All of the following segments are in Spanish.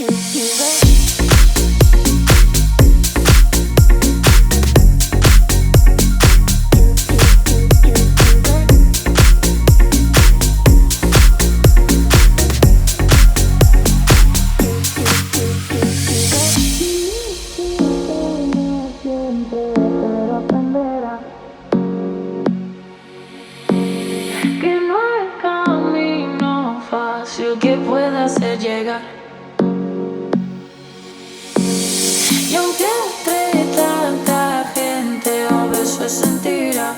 Que pueda hacer llegar. Y aunque entre tanta gente a veces sentirás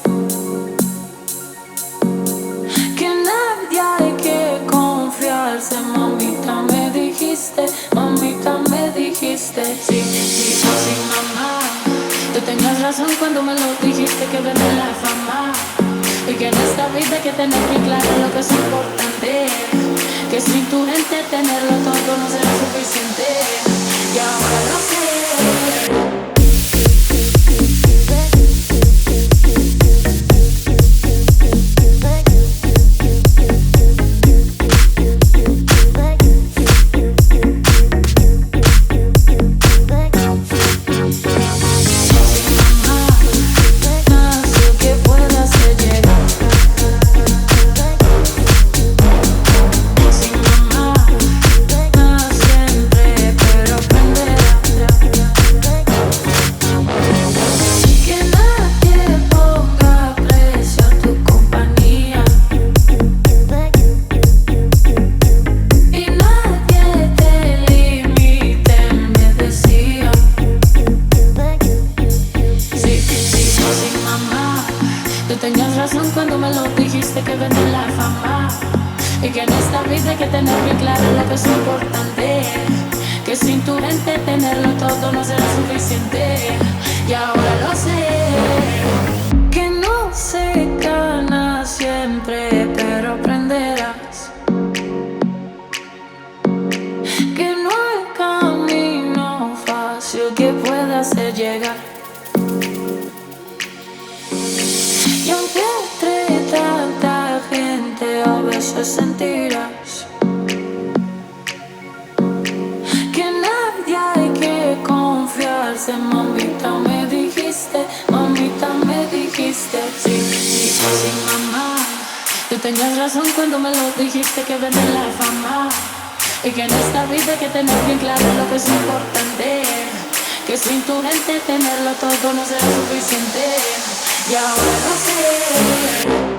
que nadie hay que confiarse, mamita me dijiste, sí, sí, sí, mamá. Tú tenías razón cuando me lo dijiste, que vende la fama y que en esta vida hay que tener bien claro lo que es importante. Que sin tu gente tenerlo todo no será suficiente. Y ahora lo sé. Tenías razón cuando me lo dijiste, que vende la fama y que en esta vida hay que tener bien claro lo que es importante. Que sin tu gente tenerlo todo no será suficiente. Y ahora lo sé. Que no se gana siempre, pero aprenderás que no hay camino fácil que pueda hacer llegar. Y aunque entre tanta gente a veces sentirás que nadie hay que confiarse, mamita me dijiste, sí, sí, sí, mamá. Tú tenías razón cuando me lo dijiste, que vende la fama y que en esta vida hay que tener bien claro lo que es importante. Que sin tu gente tenerlo todo no será suficiente. Y ahora lo sé.